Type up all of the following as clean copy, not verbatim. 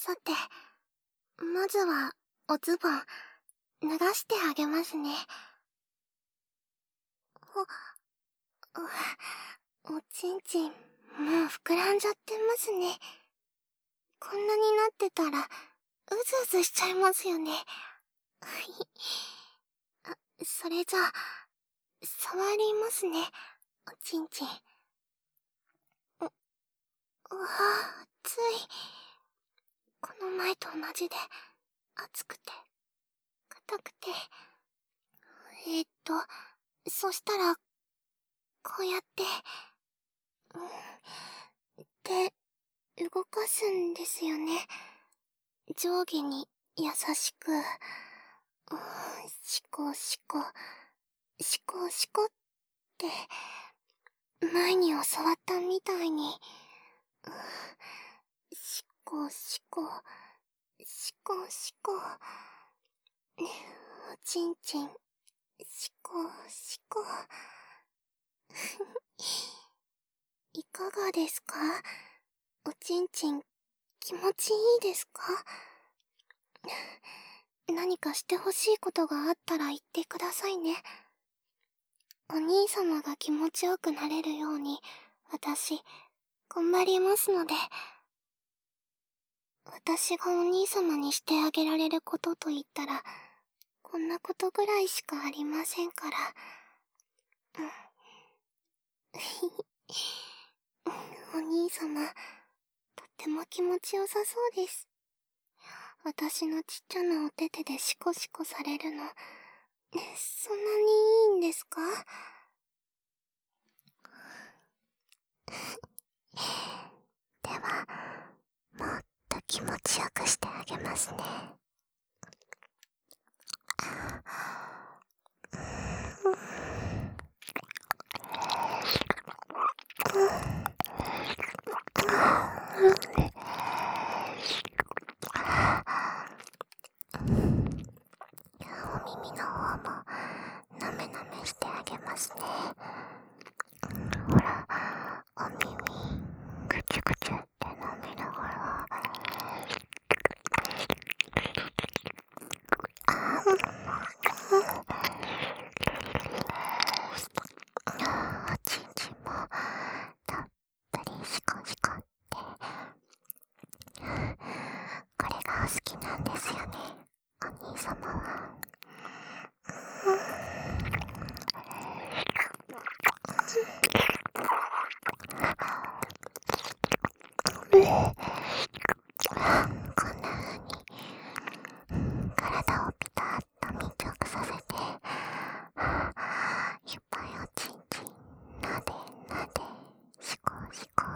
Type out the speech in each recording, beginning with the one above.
さて、まずはおズボン脱がしてあげますね。おちんちん、もう膨らんじゃってますね。こんなになってたら、うずうずしちゃいますよね。それじゃあ、触りますね、おちんちん。うわぁ、熱い。この前と同じで、熱くて、硬くて。そしたら、こうやって、動かすんですよね。上下に優しく、シコシコ、シコシコって、前に教わったみたいに、シコシコ、シコシコ、おちんちん、シコシコ。いかがですか？おちんちん、気持ちいいですか？何かしてほしいことがあったら言ってくださいね。お兄様が気持ちよくなれるように、私、頑張りますので。私がお兄様にしてあげられることと言ったら、こんなことぐらいしかありませんから。お兄様、とっても気持ちよさそうです。私のちっちゃなお手手でシコシコされるの、そんなにいいんですか？では、もっと気持ちよくしてあげますね。お耳の方もなめなめしてあげますね。ほら、お耳ぐちゅぐちゅって舐めながら、おちんちんもたっぷりシコシコって、これが好きなんですよね、お兄様は。こんな風に体をピタッと密着させて、いっぱいおちんちんなでなで、シコシコ。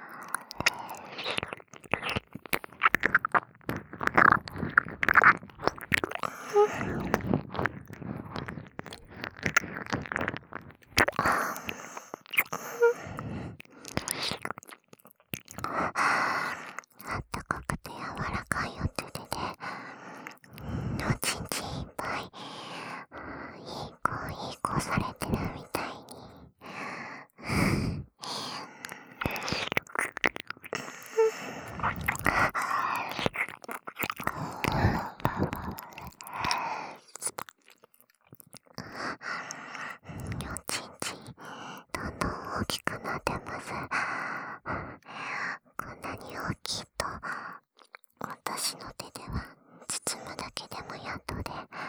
あったかくて柔らかいお手手で、おちんちんいっぱい、いい子されてるみたいに。おちんちん、どんどん大きくなってます。こんなに大きいと、私の手では包むだけでもやっとで。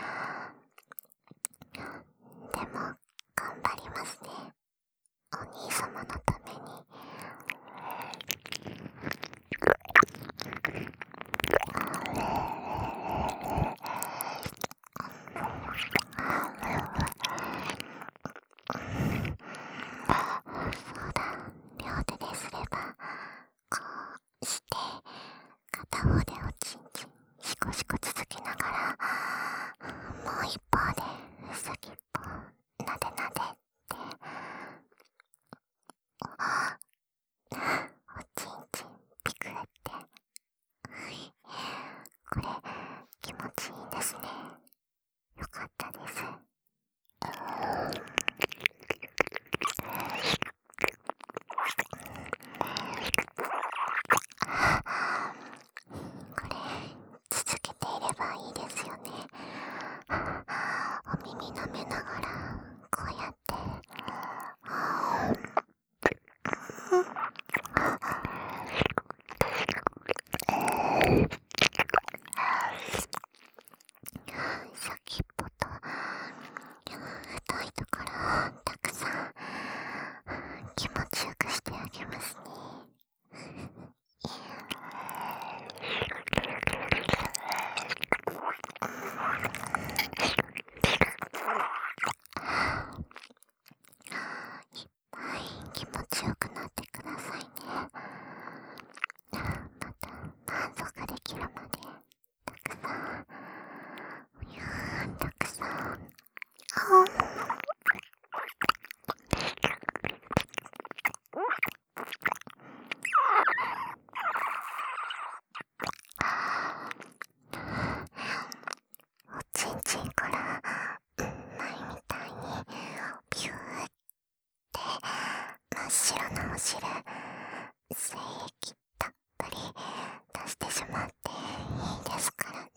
でも、頑張りますね。お兄様のために。そうだ、両手ですれば、こうして、 汁、精液たっぷり出してしまっていいですからね。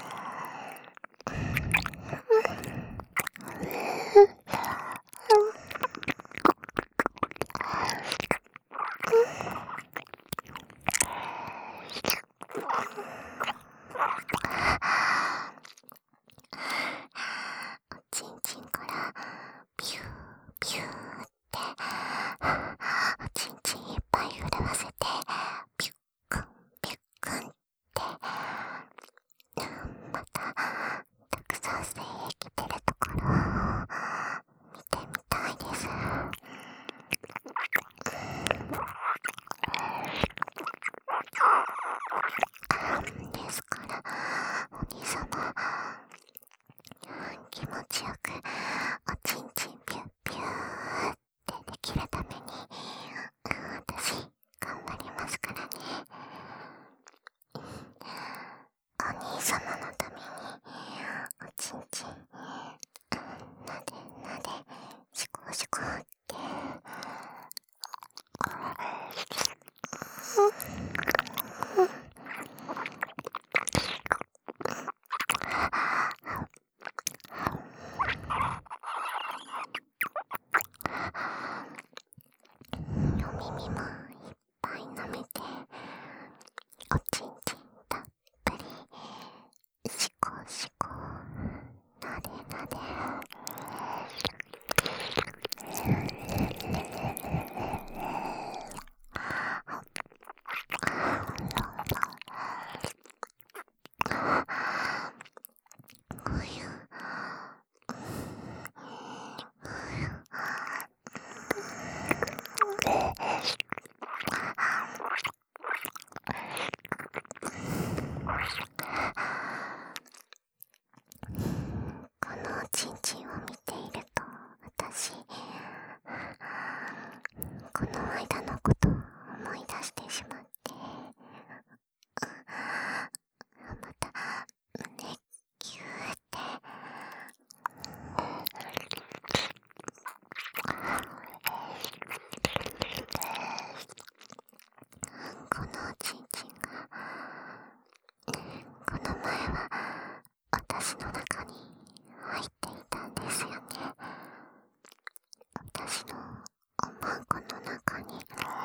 おちんちんからピューピューっておちんちんいっぱい震わせてピュックンピュックンってまたたくさん精液出るところを見てみたいです。ですからお兄様、気持ちよくおちんちんピュッピューってできるために私頑張りますからね。お兄様のためにおちんちんなでなでシコシコってお耳もいっぱい舐めておちんちんたっぷりシコシコなでなでこのおちんちんを見ていると私この間のことを思い出してしまってまた胸キューってこのおちんちんがこの前は私の中に入っていたんですよね。私のおまんこの中に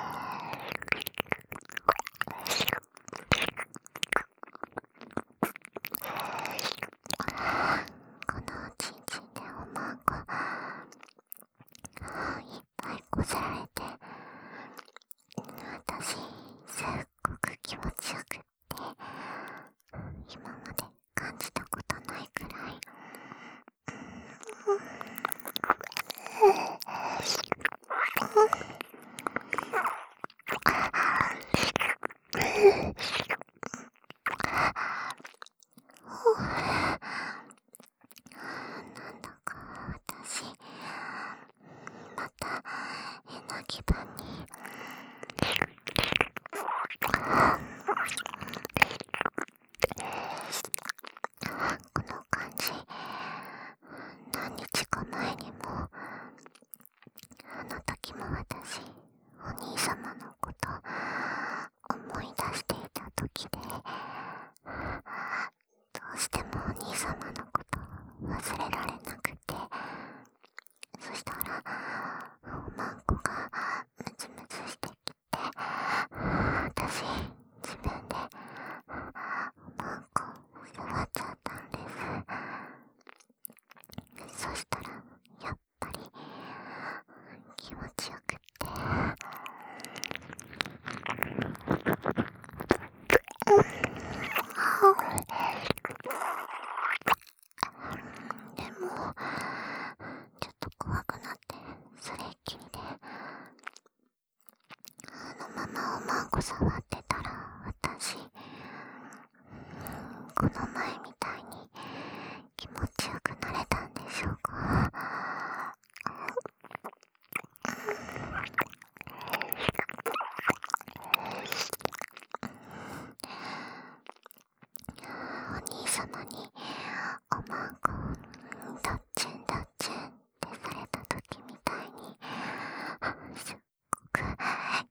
このおちんちんでおまんこいっぱいこせられて私すっごく気持ちよくって今まで感じたことないくらいなんだか私またえな気分にこの感じ何日か前にもあの時も私お兄様のこと思い出していた時でどうしてもお兄様のこと忘れられなくてそしたらおまんこがムズムズしてきて私自分でおまんこ触っちゃったんです。そしたらやっぱり気持ちよくってでもちょっと怖くなってそれっきりであのままおまんこ触ってたら私この前みたいに気持ちよくなれたんでしょうか。お兄様におまんこドッチンドッチンってされた時みたいにすっごく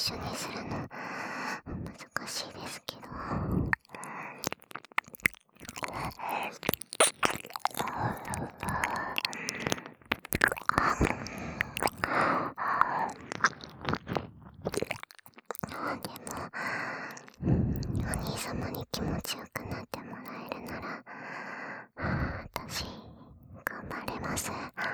緒にするの難しいですけど、でもお兄様に気持ちよくなってもらえるなら私頑張れます。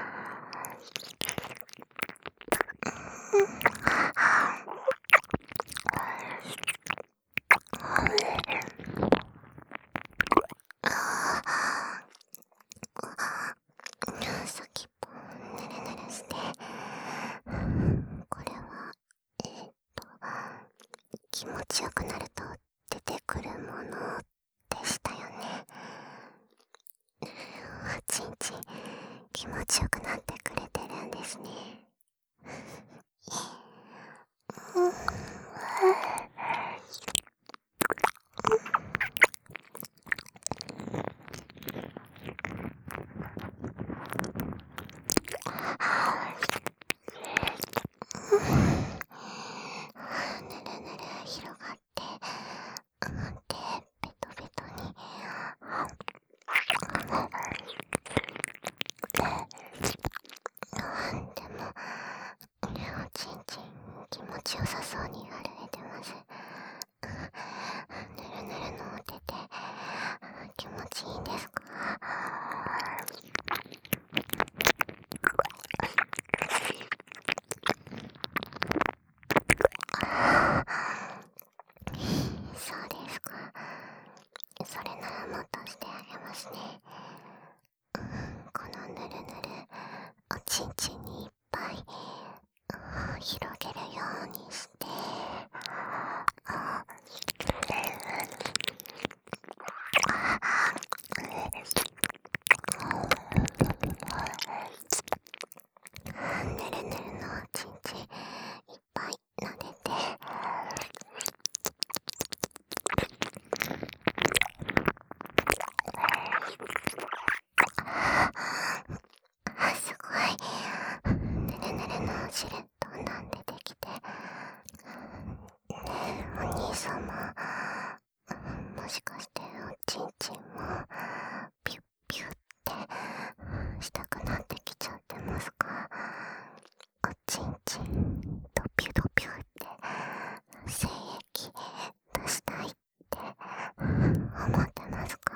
先っぽぬるぬるして、これは気持ちよくなると出てくるものでしたよね。おちんちん気持ちよくなってくれてるんですね。ぬるぬる広がって、でベトベトにでもおちんちん気持ちよさそうに歩いてます。ぬるぬるのお手手気持ちいいんですか？そうですか。それならもっとしてあげますね。このぬるぬるおちんちんにいっぱい広げるようにして、ぬるぬるのおちんちんいっぱい撫でて、すごいぬるぬるのシルエットなんでできて、お兄様もしかしておちんちんもピュッピュッってしたくなってきちゃってますか？おちんちんドピュドピュって精液出したいって思ってますか？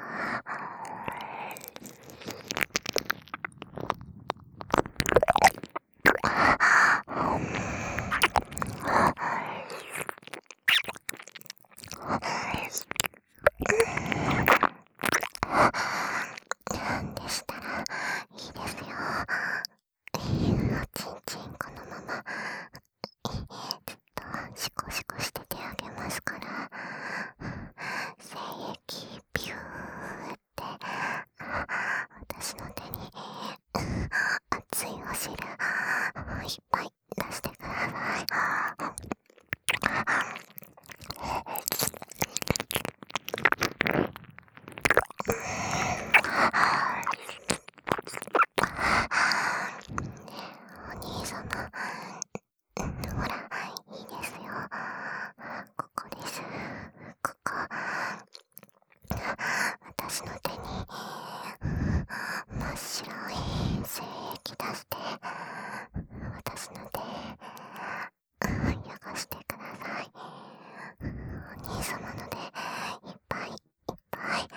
でしたらいいですよ。おちんちんこのままずっとシコシコしててあげますから、精液ピューって私の手に熱いお汁いっぱい出してください。お兄様、ほらいいですよ。ここです。ここ私の手に真っ白い精液出して、私の手汚してください。お兄様の手いっぱいいっぱい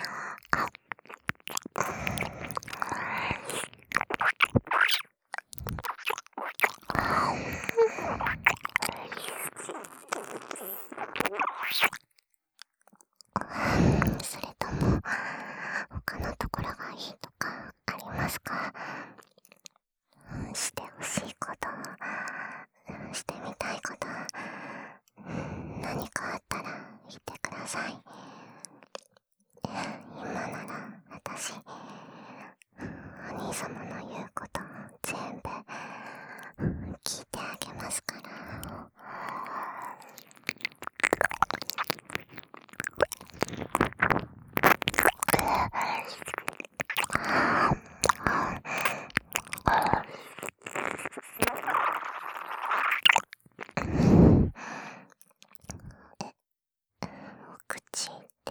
それとも他のところがいいとかありますか？してほしいこと、してみたいこと、何かあったら言ってください。今なら私お兄様の言うこと全部聞いてあげますから。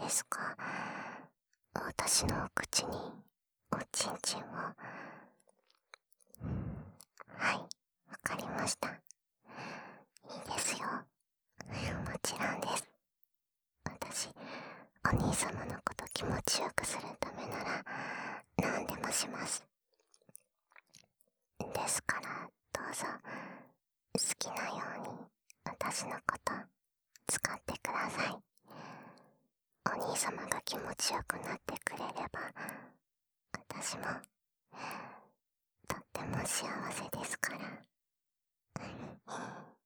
ですか？私のお口におちんちんを。はい、わかりました。いいですよ。もちろんです。私、お兄様のこと気持ちよくするためなら何でもします。ですからどうぞ好きなように私のこと使ってください。お兄様が気持ちよくなってくれれば私もとっても幸せですから。